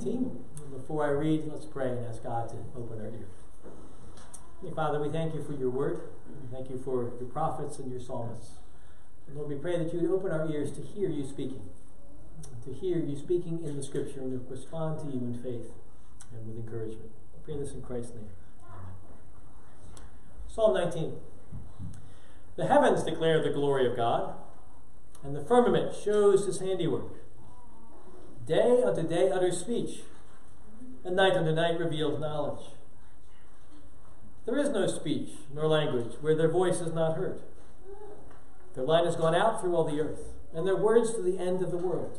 19. Before I read, let's pray and ask God to open our ears. Father, we thank you for your word. We thank you for your prophets and your psalmists. And Lord, we pray that you would open our ears to hear you speaking in the scripture, and to respond to you in faith and with encouragement. I pray this in Christ's name. Amen. Psalm 19. The heavens declare the glory of God, and the firmament shows his handiwork. Day unto day utters speech, and night unto night reveals knowledge. There is no speech nor language where their voice is not heard. Their line has gone out through all the earth, and their words to the end of the world.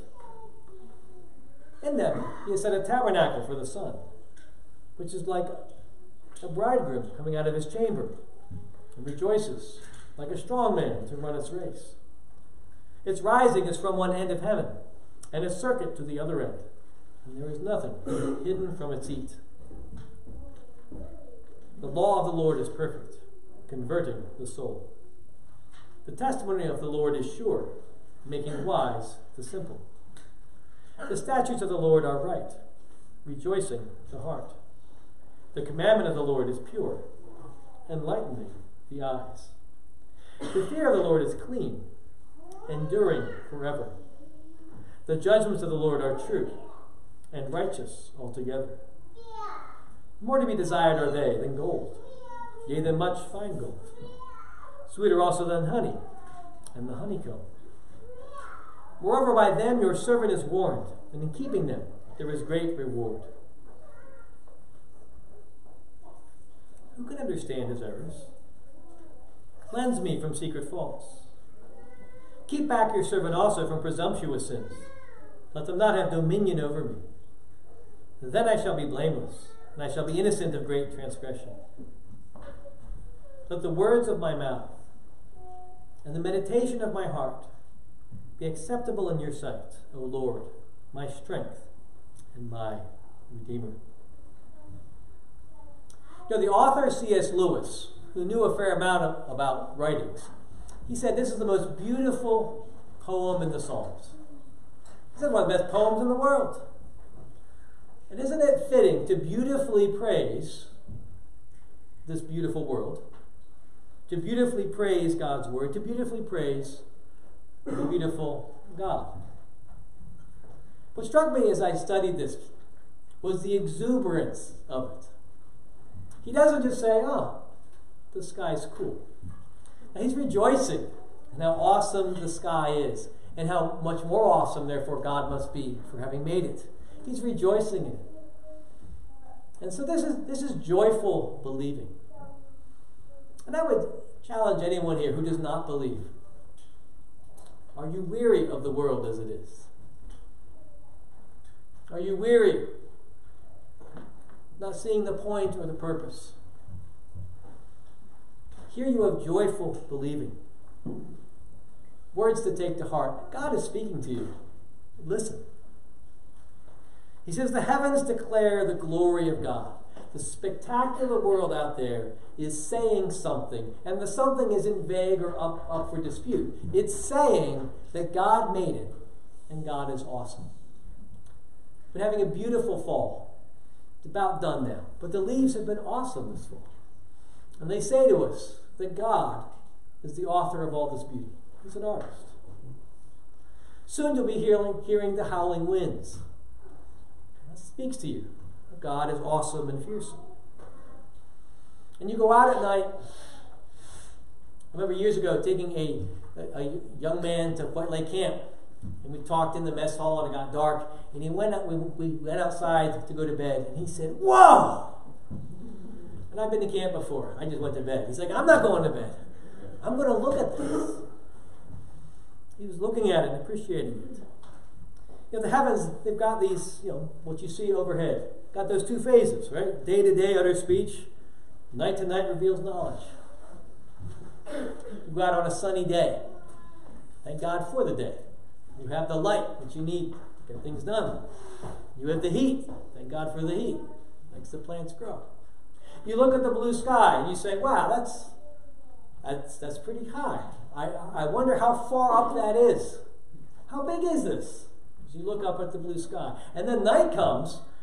In them he has set a tabernacle for the sun, which is like a bridegroom coming out of his chamber, and rejoices like a strong man to run its race. Its rising is from one end of heaven, and its circuit to the other end, and there is nothing hidden from its heat. The law of the Lord is perfect, converting the soul. The testimony of the Lord is sure, making wise the simple. The statutes of the Lord are right, rejoicing the heart. The commandment of the Lord is pure, enlightening the eyes. The fear of the Lord is clean, enduring forever. The judgments of the Lord are true and righteous altogether. More to be desired are they than gold, yea, than much fine gold. Sweeter also than honey and the honeycomb. Moreover, by them your servant is warned, and in keeping them there is great reward. Who can understand his errors? Cleanse me from secret faults. Keep back your servant also from presumptuous sins. Let them not have dominion over me. Then I shall be blameless, and I shall be innocent of great transgression. Let the words of my mouth and the meditation of my heart be acceptable in your sight, O Lord, my strength and my Redeemer. You know, the author C.S. Lewis, who knew a fair amount about writings, he said this is the most beautiful poem in the Psalms. He said one of the best poems in the world. And isn't it fitting to beautifully praise this beautiful world, to beautifully praise God's word, to beautifully praise the beautiful God? What struck me as I studied this was the exuberance of it. He doesn't just say, oh, the sky's cool. Now, he's rejoicing in how awesome the sky is, and how much more awesome, therefore, God must be for having made it. He's rejoicing in it. And so this is joyful believing. And I would challenge anyone here who does not believe. Are you weary of the world as it is? Are you weary, not seeing the point or the purpose? Here you have joyful believing. Words to take to heart. God is speaking to you. Listen. He says, the heavens declare the glory of God. The spectacular world out there is saying something, and the something isn't vague or up for dispute. It's saying that God made it, and God is awesome. We're having a beautiful fall. It's about done now, but the leaves have been awesome this fall. And they say to us that God is the author of all this beauty. He's an artist. Soon you'll be hearing the howling winds. That speaks to you. God is awesome and fearsome. And you go out at night. I remember years ago taking a young man to White Lake Camp, and we talked in the mess hall, and it got dark, and we went outside to go to bed, and he said, whoa! And I've been to camp before. I just went to bed. He's like, I'm not going to bed. I'm going to look at this. He was looking at it and appreciating it. You know, the heavens, they've got these, what you see overhead. Got those two phases, right? Day to day utter speech. Night to night reveals knowledge. You go out on a sunny day. Thank God for the day. You have the light that you need to get things done. You have the heat. Thank God for the heat. Makes the plants grow. You look at the blue sky and you say, wow, that's pretty high. I wonder how far up that is. How big is this? As you look up at the blue sky. And then night comes,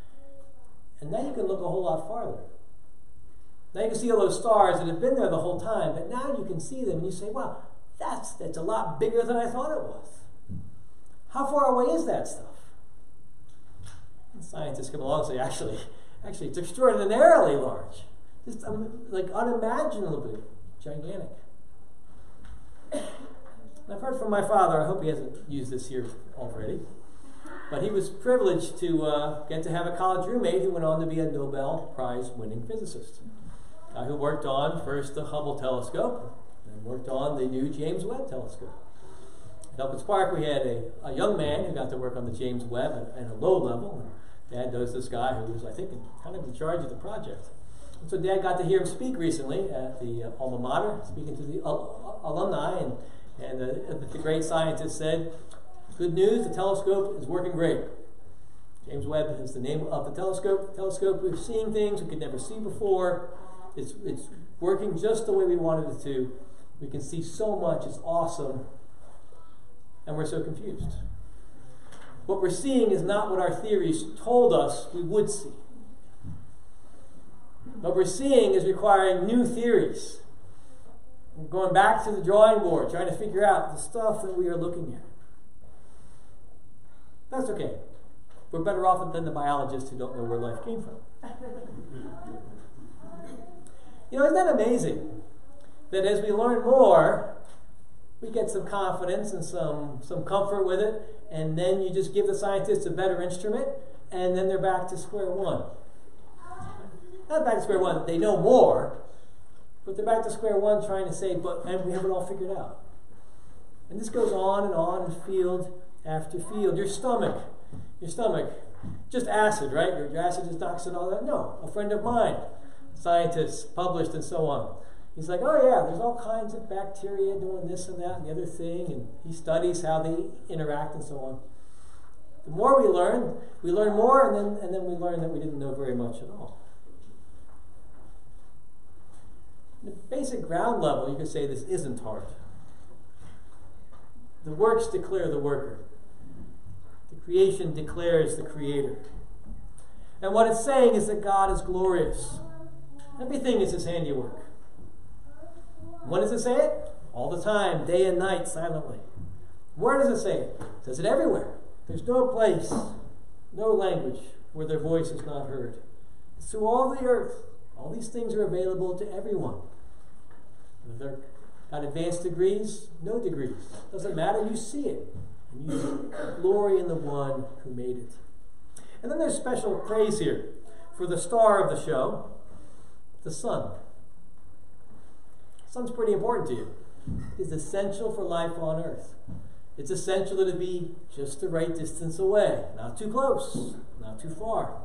And now you can look a whole lot farther. Now you can see all those stars that have been there the whole time, but now you can see them and you say, wow, that's a lot bigger than I thought it was. How far away is that stuff? And scientists come along and say, actually, it's extraordinarily large. Just like unimaginably gigantic. And I've heard from my father, I hope he hasn't used this here already, but he was privileged to get to have a college roommate who went on to be a Nobel Prize winning physicist. Who worked on first the Hubble telescope, and worked on the new James Webb telescope. At Elkins Park, we had a young man who got to work on the James Webb at a low level. And Dad knows this guy who was, I think, kind of in charge of the project. And so Dad got to hear him speak recently at the alma mater, speaking to the alumni, and the great scientist said, "Good news, the telescope is working great. James Webb is the name of the telescope. We're seeing things we could never see before. It's working just the way we wanted it to. We can see so much. It's awesome. And we're so confused. What we're seeing is not what our theories told us we would see. What we're seeing is requiring new theories. We're going back to the drawing board, trying to figure out the stuff that we are looking at. That's okay. We're better off than the biologists who don't know where life came from. Isn't that amazing? That as we learn more, we get some confidence and some comfort with it, and then you just give the scientists a better instrument, and then they're back to square one. Not back to square one, they know more, but they're back to square one trying to say, and we have it all figured out. And this goes on in field after field. Your stomach, just acid, right? Your acid just knocks it all out. No, a friend of mine, scientists, published and so on. He's like, oh yeah, there's all kinds of bacteria doing this and that and the other thing, and he studies how they interact and so on. The more we learn more, and then we learn that we didn't know very much at all. At the basic ground level, you could say this isn't hard. The works declare the worker. The creation declares the creator. And what it's saying is that God is glorious. Everything is his handiwork. When does it say it? All the time, day and night, silently. Where does it say it? It says it everywhere. There's no place, no language where their voice is not heard. It's through all the earth. All these things are available to everyone. Whether they've got advanced degrees, no degrees. Doesn't matter, you see it. And you glory in the one who made it. And then there's special praise here for the star of the show, the sun. The sun's pretty important to you. It's essential for life on earth. It's essential that it be just the right distance away. Not too close, not too far.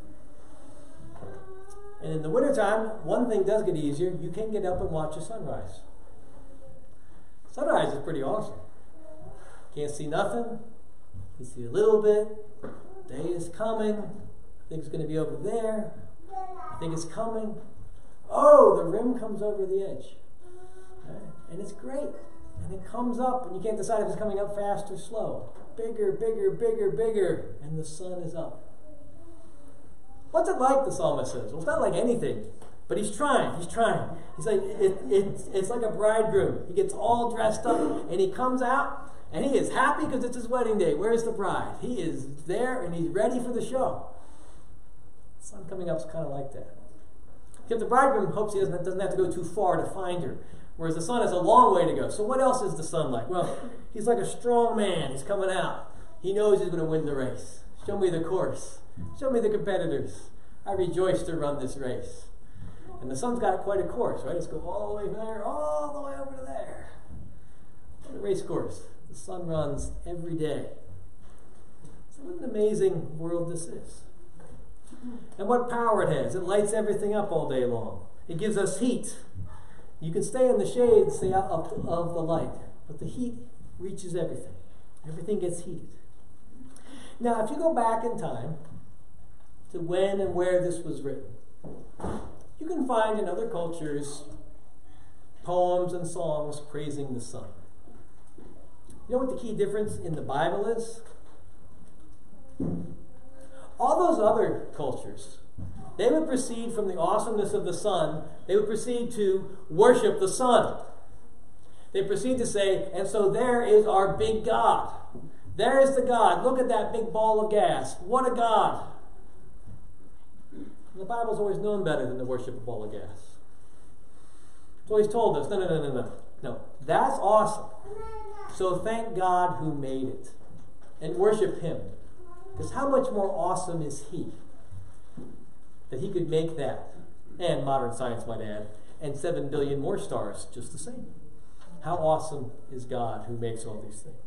And in the wintertime, one thing does get easier. You can get up and watch a sunrise. Sunrise is pretty awesome. Can't see nothing. You see a little bit. Day is coming. I think it's going to be over there. I think it's coming. Oh, the rim comes over the edge. Okay? And it's great. And it comes up, and you can't decide if it's coming up fast or slow. Bigger, bigger, bigger, bigger, and the sun is up. What's it like, the psalmist says? Well, it's not like anything, but he's trying. He's like, it's like a bridegroom. He gets all dressed up, and he comes out, and he is happy because it's his wedding day. Where's the bride? He is there, and he's ready for the show. The sun coming up is kind of like that. Except the bridegroom hopes he doesn't have to go too far to find her, whereas the sun has a long way to go. So what else is the sun like? Well, he's like a strong man. He's coming out. He knows he's going to win the race. Show me the course. Show me the competitors. I rejoice to run this race. And the sun's got quite a course, right? It's going all the way there, all the way over to there. What a race course. The sun runs every day. So what an amazing world this is. And what power it has. It lights everything up all day long. It gives us heat. You can stay in the shade and stay out of the light. But the heat reaches everything. Everything gets heated. Now, if you go back in time to when and where this was written, you can find in other cultures poems and songs praising the sun. You know what the key difference in the Bible is? All those other cultures They would proceed from the awesomeness of the sun. They would proceed to worship the sun. They proceed to say, and so there is our big God. There is the God. Look at that big ball of gas. What a God. The Bible's always known better than to worship a ball of gas. It's always told us, no. That's awesome. So thank God who made it. And worship Him. Because how much more awesome is He? That He could make that. And modern science might add. And 7 billion more stars just the same. How awesome is God who makes all these things?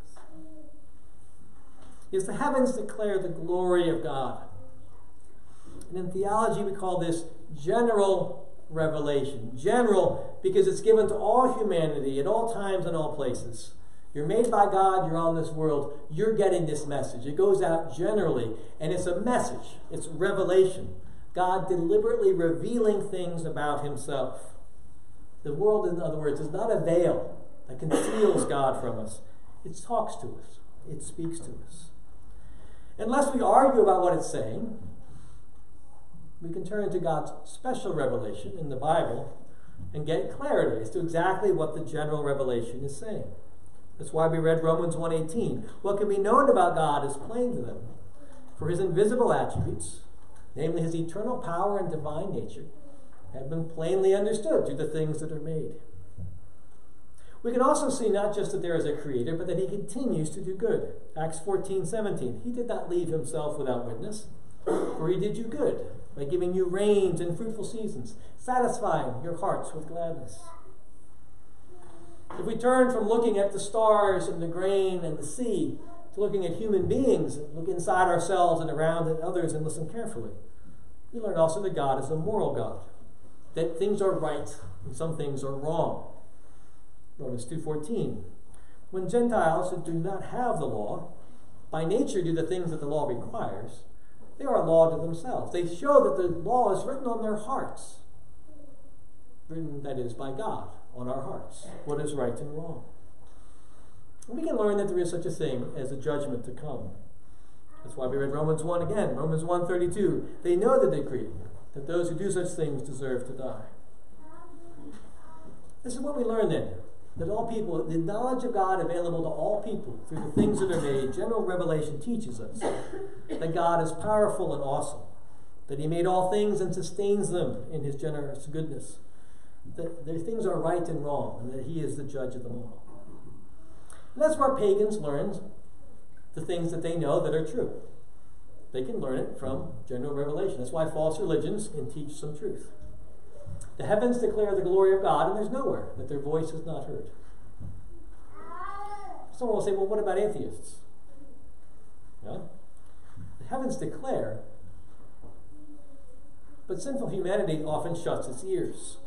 Yes, the heavens declare the glory of God. And in theology we call this general revelation. General because it's given to all humanity at all times and all places. You're made by God, you're on this world, you're getting this message. It goes out generally, and it's a message. It's revelation. God deliberately revealing things about Himself. The world, in other words, is not a veil that conceals God from us. It talks to us. It speaks to us. Unless we argue about what it's saying, we can turn to God's special revelation in the Bible and get clarity as to exactly what the general revelation is saying. That's why we read Romans 1:18. What can be known about God is plain to them, for His invisible attributes, namely His eternal power and divine nature, have been plainly understood through the things that are made. We can also see not just that there is a Creator, but that He continues to do good. Acts 14:17. He did not leave Himself without witness, for He did you good by giving you rains and fruitful seasons, satisfying your hearts with gladness. If we turn from looking at the stars and the grain and the sea to looking at human beings, and look inside ourselves and around at others and listen carefully, we learn also that God is a moral God, that things are right and some things are wrong. Romans 2:14. When Gentiles who do not have the law, by nature do the things that the law requires, they are a law to themselves. They show that the law is written on their hearts. Written, that is, by God, on our hearts. What is right and wrong. And we can learn that there is such a thing as a judgment to come. That's why we read Romans 1 again. Romans 1:32. They know the decree, that those who do such things deserve to die. This is what we learn then. That all people, the knowledge of God available to all people through the things that are made, general revelation teaches us that God is powerful and awesome, that He made all things and sustains them in His generous goodness, that their things are right and wrong, and that He is the judge of them all. And that's where pagans learn the things that they know that are true. They can learn it from general revelation. That's why false religions can teach some truth. The heavens declare the glory of God, and there's nowhere that their voice is not heard. Someone will say, well, what about atheists? Yeah? The heavens declare, but sinful humanity often shuts its ears.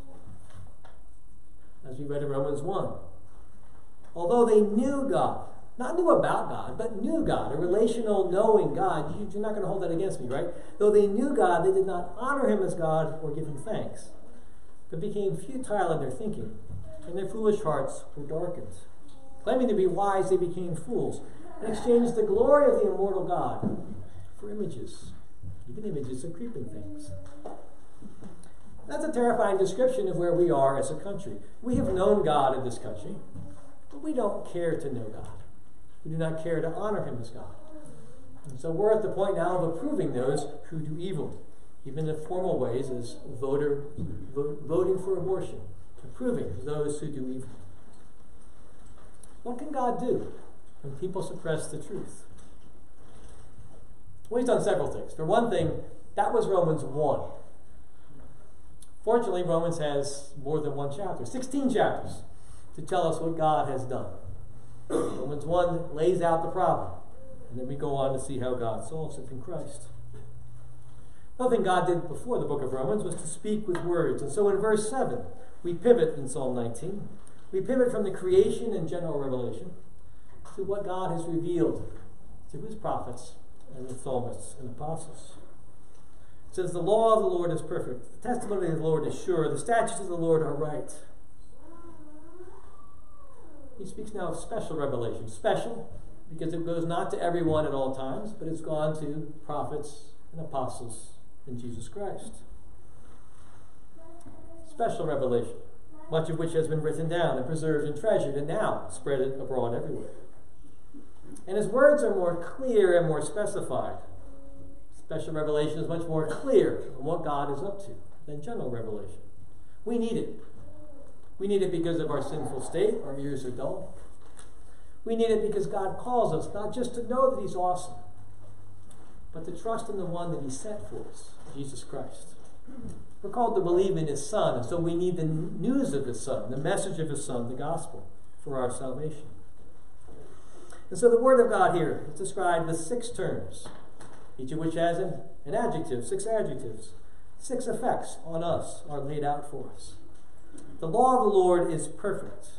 As we read in Romans 1. Although they knew God, not knew about God, but knew God, a relational knowing God, you're not going to hold that against me, right? Though they knew God, they did not honor Him as God or give Him thanks, but became futile in their thinking, and their foolish hearts were darkened. Claiming to be wise, they became fools, and exchanged the glory of the immortal God for images, even images of creeping things. That's a terrifying description of where we are as a country. We have known God in this country, but we don't care to know God. We do not care to honor Him as God. And so we're at the point now of approving those who do evil, even in formal ways as voting for abortion, approving those who do evil. What can God do when people suppress the truth? Well, He's done several things. For one thing, that was Romans 1. Fortunately, Romans has more than one chapter, 16 chapters, to tell us what God has done. Romans 1 lays out the problem, and then we go on to see how God solves it in Christ. Another thing God did before the book of Romans was to speak with words. And so in verse 7, we pivot in Psalm 19. We pivot from the creation and general revelation to what God has revealed to His prophets and the psalmists and apostles. It says, the law of the Lord is perfect. The testimony of the Lord is sure. The statutes of the Lord are right. He speaks now of special revelation. Special because it goes not to everyone at all times, but it's gone to prophets and apostles in Jesus Christ. Special revelation, much of which has been written down and preserved and treasured and now spread abroad everywhere. And his words are more clear and more specified. Special revelation is much more clear on what God is up to than general revelation. We need it. We need it because of our sinful state. Our ears are dull. We need it because God calls us not just to know that he's awesome, but to trust in the one that he sent for us, Jesus Christ. We're called to believe in his Son, and so we need the news of his Son, the message of his Son, the gospel, for our salvation. And so the Word of God here is described with 6 terms, each of which has an adjective, 6 adjectives. 6 effects on us are laid out for us. The law of the Lord is perfect.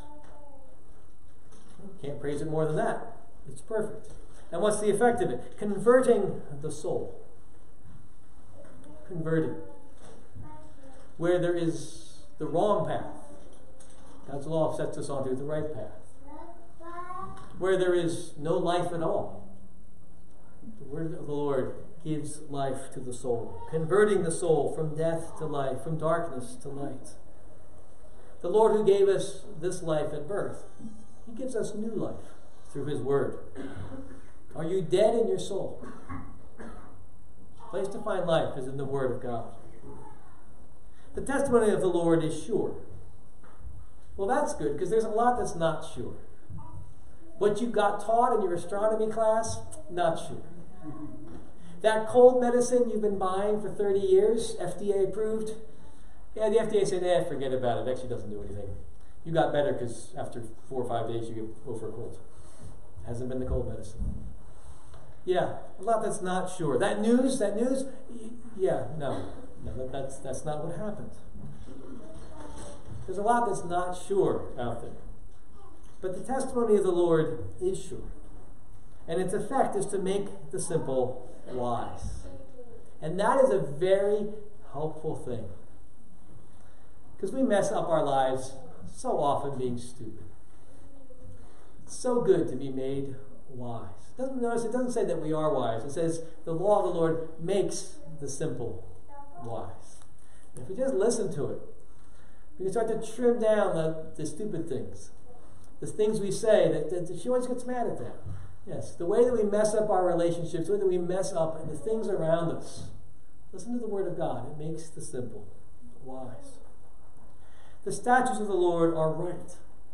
Can't praise it more than that. It's perfect. And what's the effect of it? Converting the soul. Converting. Where there is the wrong path, God's law sets us onto the right path. Where there is no life at all, the word of the Lord gives life to the soul, converting the soul from death to life, from darkness to light. The Lord who gave us this life at birth, he gives us new life through his word. Are you dead in your soul? The place to find life is in the word of God. The testimony of the Lord is sure. Well, that's good, because there's a lot that's not sure. What you got taught in your astronomy class, not sure. That cold medicine you've been buying for 30 years, FDA approved, yeah, the FDA said, forget about it. It actually doesn't do anything. You got better because after 4 or 5 days you get over a cold. Hasn't been the cold medicine. Yeah, a lot that's not sure. That news, yeah, no, that's not what happened. There's a lot that's not sure out there. But the testimony of the Lord is sure. And its effect is to make the simple wise. And that is a very helpful thing. Because we mess up our lives so often being stupid. It's so good to be made wise. Notice it doesn't say that we are wise. It says the law of the Lord makes the simple wise. And if we just listen to it, we can start to trim down the stupid things. The things we say, that she always gets mad at that. Yes, the way that we mess up our relationships, the way that we mess up the things around us. Listen to the word of God. It makes the simple wise. The statutes of the Lord are right.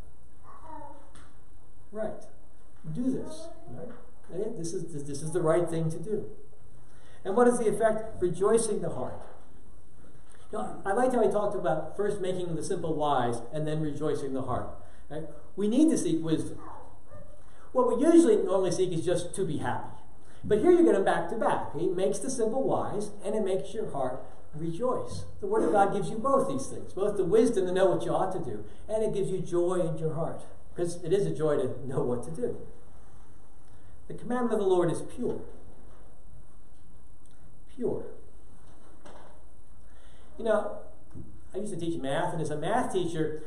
Right. Do this. Right? This is the right thing to do. And what is the effect? Rejoicing the heart. I liked how he talked about first making the simple wise and then rejoicing the heart. Right? We need to seek wisdom. What we usually normally seek is just to be happy. But here you get them back to back. He makes the simple wise, and it makes your heart rejoice. The Word of God gives you both these things, both the wisdom to know what you ought to do, and it gives you joy in your heart, because it is a joy to know what to do. The commandment of the Lord is pure. Pure. I used to teach math, and as a math teacher,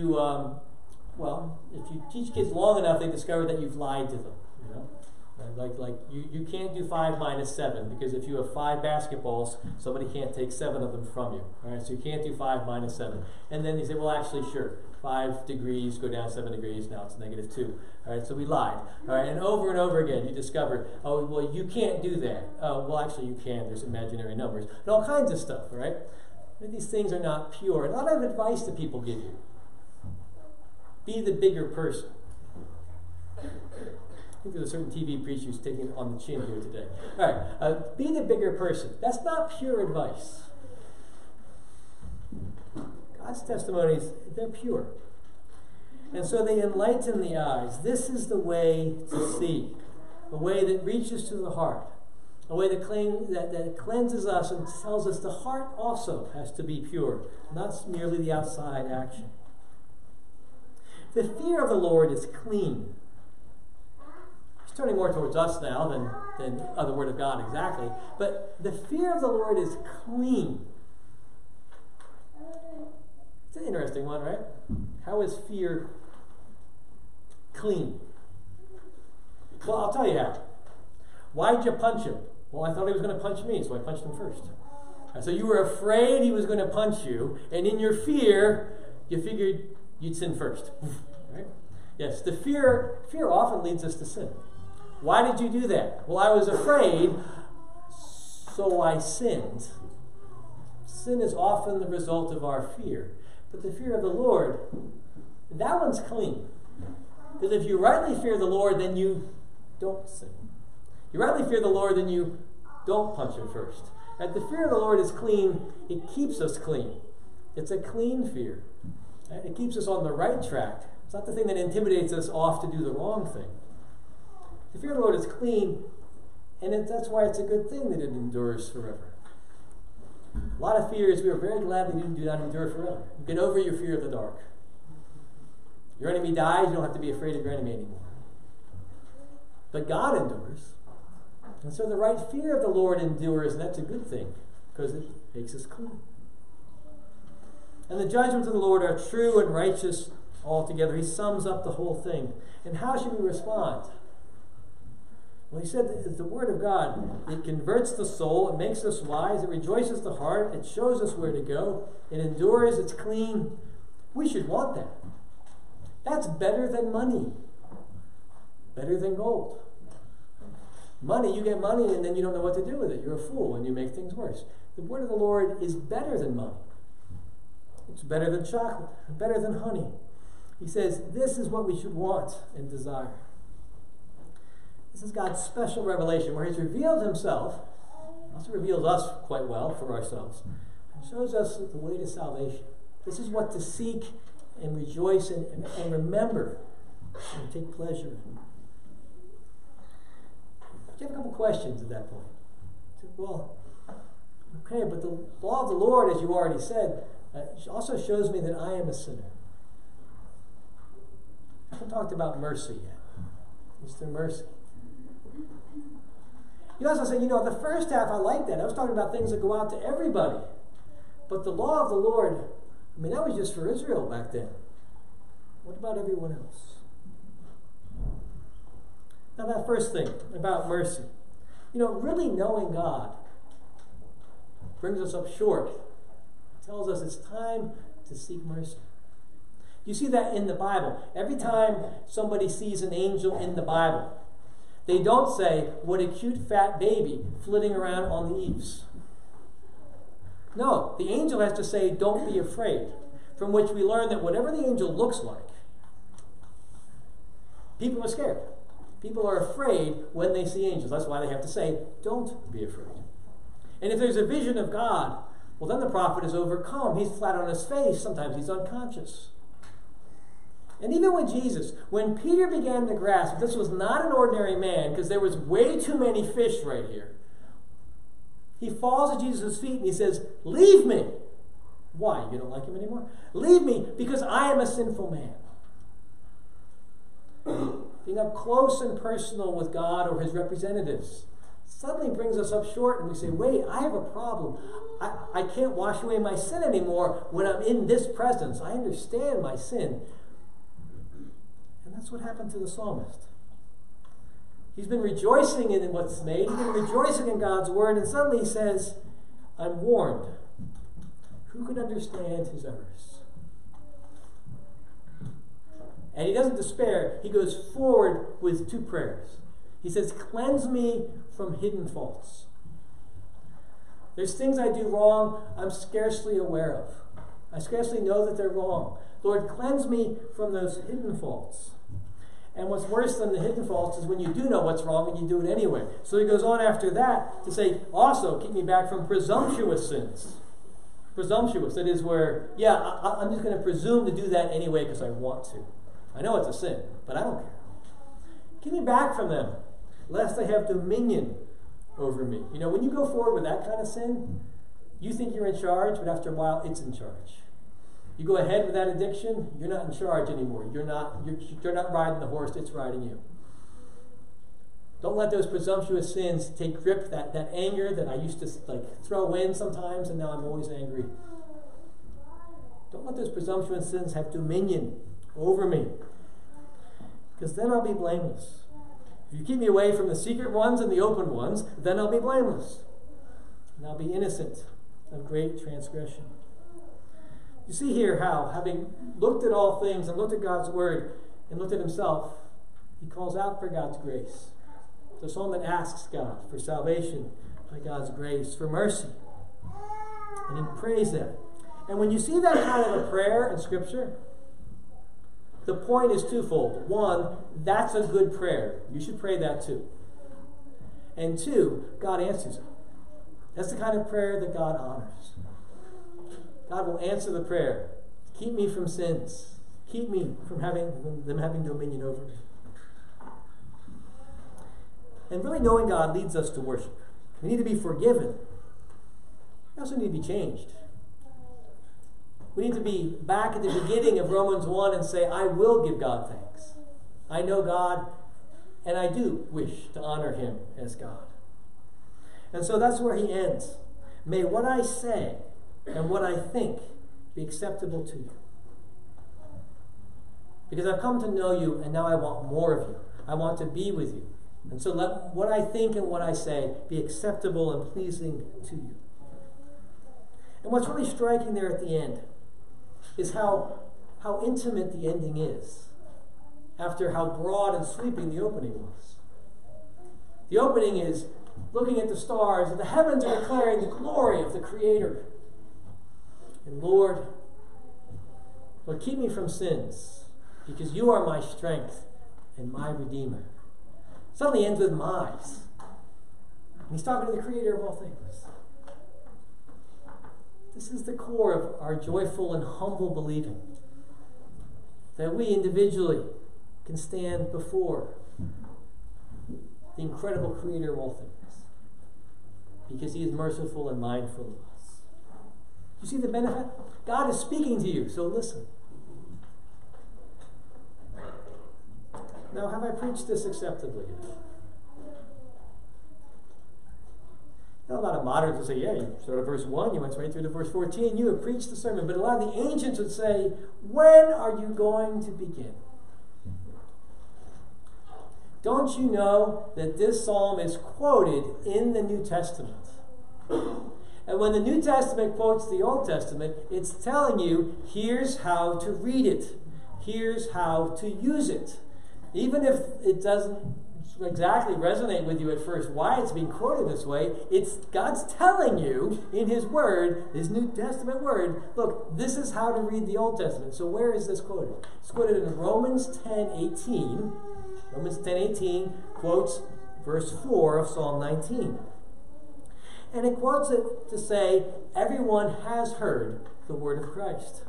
if you teach kids long enough, they discover that you've lied to them. Like you can't do 5 minus 7, because if you have 5 basketballs, somebody can't take 7 of them from you. All right, so you can't do 5 minus 7. And then you say, well, actually, sure, 5 degrees go down 7 degrees. Now it's -2. All right, so we lied. All right, and over again, you discover, oh, well, you can't do that. Oh, well, actually, you can. There's imaginary numbers and all kinds of stuff. All right, these things are not pure. A lot of advice that people give you: be the bigger person. I think there's a certain TV preacher who's taking it on the chin here today. All right, be the bigger person. That's not pure advice. God's testimonies, they're pure. And so they enlighten the eyes. This is the way to see, a way that reaches to the heart, a way that cleanses us and tells us the heart also has to be pure, not merely the outside action. The fear of the Lord is clean. Turning more towards us now than the Word of God exactly. But the fear of the Lord is clean. It's an interesting one, right? How is fear clean? Well, I'll tell you how. Why'd you punch him? Well, I thought he was going to punch me, so I punched him first. So you were afraid he was going to punch you, and in your fear, you figured you'd sin first. Right? Yes, the fear often leads us to sin. Why did you do that? Well, I was afraid, so I sinned. Sin is often the result of our fear. But the fear of the Lord, that one's clean. Because if you rightly fear the Lord, then you don't sin. You rightly fear the Lord, then you don't punch him first. And the fear of the Lord is clean. It keeps us clean. It's a clean fear. Right? It keeps us on the right track. It's not the thing that intimidates us off to do the wrong thing. The fear of the Lord is clean, and that's why it's a good thing that it endures forever. A lot of fears we are very glad they do not endure forever. Get over your fear of the dark. Your enemy dies, you don't have to be afraid of your enemy anymore. But God endures. And so the right fear of the Lord endures, and that's a good thing, because it makes us clean. And the judgments of the Lord are true and righteous altogether. He sums up the whole thing. And how should we respond? Well, he said that the Word of God, it converts the soul, it makes us wise, it rejoices the heart, it shows us where to go, it endures, it's clean. We should want that. That's better than money, better than gold. Money, you get money and then you don't know what to do with it. You're a fool and you make things worse. The Word of the Lord is better than money. It's better than chocolate, better than honey. He says this is what we should want and desire. This is God's special revelation where he's revealed himself, also reveals us quite well for ourselves, and shows us the way to salvation. This is what to seek and rejoice in and remember and take pleasure in. You have a couple questions at that point. Well, okay, but the law of the Lord, as you already said, also shows me that I am a sinner. I haven't talked about mercy yet. Is there mercy? You also say, the first half I like that. I was talking about things that go out to everybody. But the law of the Lord, that was just for Israel back then. What about everyone else? Now that first thing about mercy. Really knowing God brings us up short. It tells us it's time to seek mercy. You see that in the Bible. Every time somebody sees an angel in the Bible, they don't say, what a cute fat baby flitting around on the eaves. No, the angel has to say, don't be afraid. From which we learn that whatever the angel looks like, people are scared. People are afraid when they see angels. That's why they have to say, don't be afraid. And if there's a vision of God, well, then the prophet is overcome. He's flat on his face. Sometimes he's unconscious. And even with Jesus, when Peter began to grasp this was not an ordinary man, because there was way too many fish right here, he falls at Jesus' feet and he says, leave me. Why? You don't like him anymore? Leave me because I am a sinful man. Being up close and personal with God or his representatives suddenly brings us up short, and we say, wait, I have a problem. I can't wash away my sin anymore when I'm in this presence. I understand my sin. And that's what happened to the psalmist. He's been rejoicing in what's made. He's been rejoicing in God's word, and suddenly he says, I'm warned. Who can understand his errors? And he doesn't despair. He goes forward with two prayers. He says, cleanse me from hidden faults. There's things I do wrong I'm scarcely aware of. I scarcely know that they're wrong. Lord, cleanse me from those hidden faults. And what's worse than the hidden faults is when you do know what's wrong and you do it anyway. So he goes on after that to say, also keep me back from presumptuous sins. Presumptuous, that is where, I'm just going to presume to do that anyway because I want to. I know it's a sin, but I don't care. Keep me back from them, lest they have dominion over me. When you go forward with that kind of sin, you think you're in charge, but after a while, it's in charge. You go ahead with that addiction, you're not in charge anymore. You're not riding the horse, it's riding you. Don't let those presumptuous sins take grip, that anger that I used to throw in sometimes, and now I'm always angry. Don't let those presumptuous sins have dominion over me, because then I'll be blameless. If you keep me away from the secret ones and the open ones, then I'll be blameless, and I'll be innocent of great transgression. You see here how, having looked at all things and looked at God's word and looked at himself, he calls out for God's grace. It's a psalm that asks God for salvation by God's grace, for mercy. And he prays that. And when you see that kind of a prayer in Scripture, the point is twofold. One, that's a good prayer. You should pray that too. And two, God answers it. That's the kind of prayer that God honors. God will answer the prayer. Keep me from sins. Keep me from them having dominion over me. And really knowing God leads us to worship. We need to be forgiven. We also need to be changed. We need to be back at the beginning of Romans 1 and say, I will give God thanks. I know God, and I do wish to honor him as God. And so that's where he ends. May what I say and what I think be acceptable to you. Because I've come to know you, and now I want more of you. I want to be with you. And so let what I think and what I say be acceptable and pleasing to you. And what's really striking there at the end is how intimate the ending is, after how broad and sweeping the opening was. The opening is looking at the stars, and the heavens are declaring the glory of the Creator. And Lord, keep me from sins, because you are my strength and my Redeemer. Suddenly ends with my's. And he's talking to the Creator of all things. This is the core of our joyful and humble believing, that we individually can stand before the incredible Creator of all things, because he is merciful and mindful of us. You see the benefit? God is speaking to you, so listen. Now, have I preached this acceptably? Now, a lot of moderns will say, yeah, you started at verse 1, you went right through to verse 14, you have preached the sermon. But a lot of the ancients would say, when are you going to begin? Don't you know that this psalm is quoted in the New Testament? And when the New Testament quotes the Old Testament, it's telling you, here's how to read it. Here's how to use it. Even if it doesn't exactly resonate with you at first why it's being quoted this way, it's God's telling you in his word, his New Testament word, look, this is how to read the Old Testament. So where is this quoted? It's quoted in Romans 10:18. Romans 10:18 quotes verse 4 of Psalm 19. And it quotes it to say, everyone has heard the word of Christ.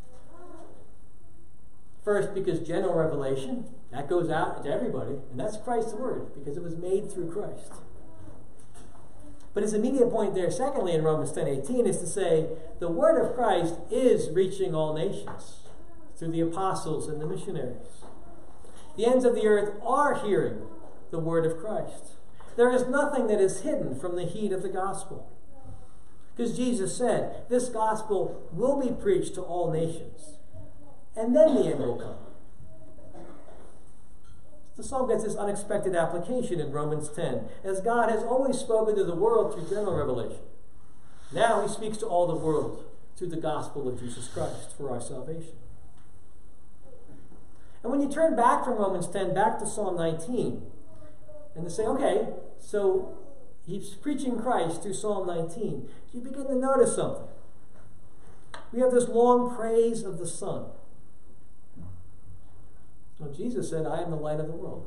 First, because general revelation, that goes out to everybody, and that's Christ's word, because it was made through Christ. But his immediate point there, secondly, in Romans 10:18, is to say, the word of Christ is reaching all nations through the apostles and the missionaries. The ends of the earth are hearing the word of Christ. There is nothing that is hidden from the heat of the gospel. Because Jesus said, this gospel will be preached to all nations, and then the end will come. The psalm gets this unexpected application in Romans 10, as God has always spoken to the world through general revelation. Now he speaks to all the world through the gospel of Jesus Christ for our salvation. And when you turn back from Romans 10 back to Psalm 19, and to say, okay, so he's preaching Christ through Psalm 19, you begin to notice something. We have this long praise of the Son. Well, Jesus said, I am the light of the world.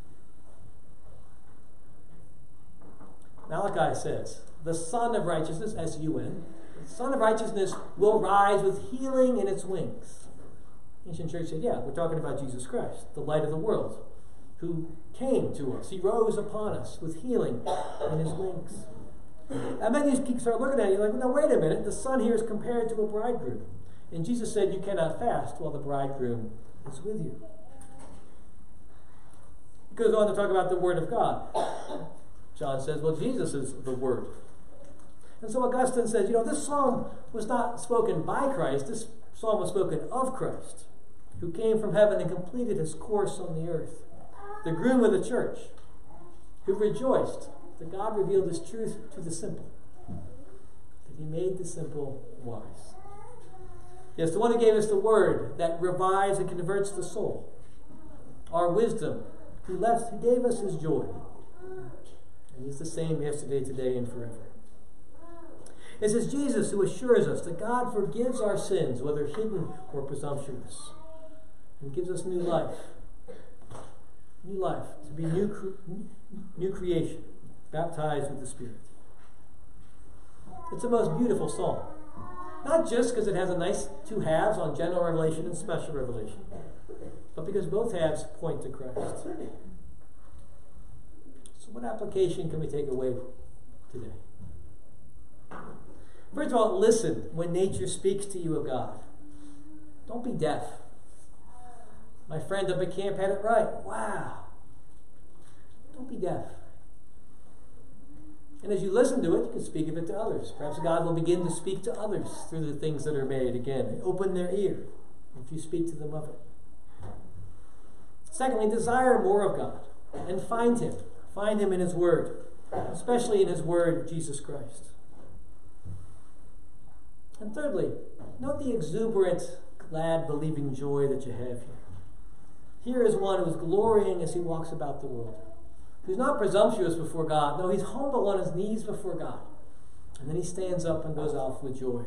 Malachi says, the Son of Righteousness, S-U-N, the Son of Righteousness will rise with healing in its wings. The ancient church said, yeah, we're talking about Jesus Christ, the light of the world, who came to us. He rose upon us with healing in his wings. And then you start looking at it, you're like, no, wait a minute. The Son here is compared to a bridegroom. And Jesus said, you cannot fast while the bridegroom is with you. He goes on to talk about the Word of God. John says, well, Jesus is the Word. And so Augustine says, this psalm was not spoken by Christ. This psalm was spoken of Christ, who came from heaven and completed his course on the earth. The groom of the church, who rejoiced that God revealed his truth to the simple, that He made the simple wise. Yes, the one who gave us the word that revives and converts the soul. Our wisdom, who gave us his joy. And he's the same yesterday, today, and forever. It is Jesus who assures us that God forgives our sins, whether hidden or presumptuous, and gives us new life. New life, to be new creation, baptized with the Spirit. It's the most beautiful psalm. Not just because it has a nice two halves on general revelation and special revelation, but because both halves point to Christ. So what application can we take away today? First of all, listen when nature speaks to you of God. Don't be deaf. My friend up at camp had it right. Wow. Don't be deaf. And as you listen to it, you can speak of it to others. Perhaps God will begin to speak to others through the things that are made. Again, open their ear if you speak to them of it. Secondly, desire more of God and find him. Find him in his word, especially in his word, Jesus Christ. And thirdly, note the exuberant, glad, believing joy that you have here. Here is one who is glorying as he walks about the world, who's not presumptuous before God. No, he's humble on his knees before God. And then he stands up and goes off with joy.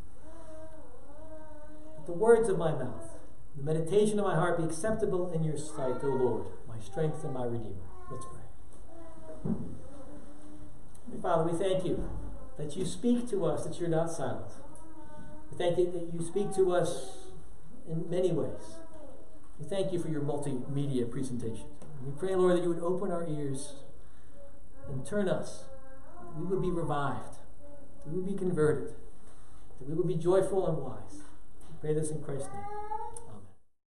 Let the words of my mouth, the meditation of my heart be acceptable in your sight, O Lord, my strength and my Redeemer. Let's pray. Father, we thank you that you speak to us, that you're not silent. We thank you that you speak to us in many ways. We thank you for your multimedia presentation. We pray, Lord, that you would open our ears and turn us, that we would be revived, that we would be converted, that we would be joyful and wise. We pray this in Christ's name.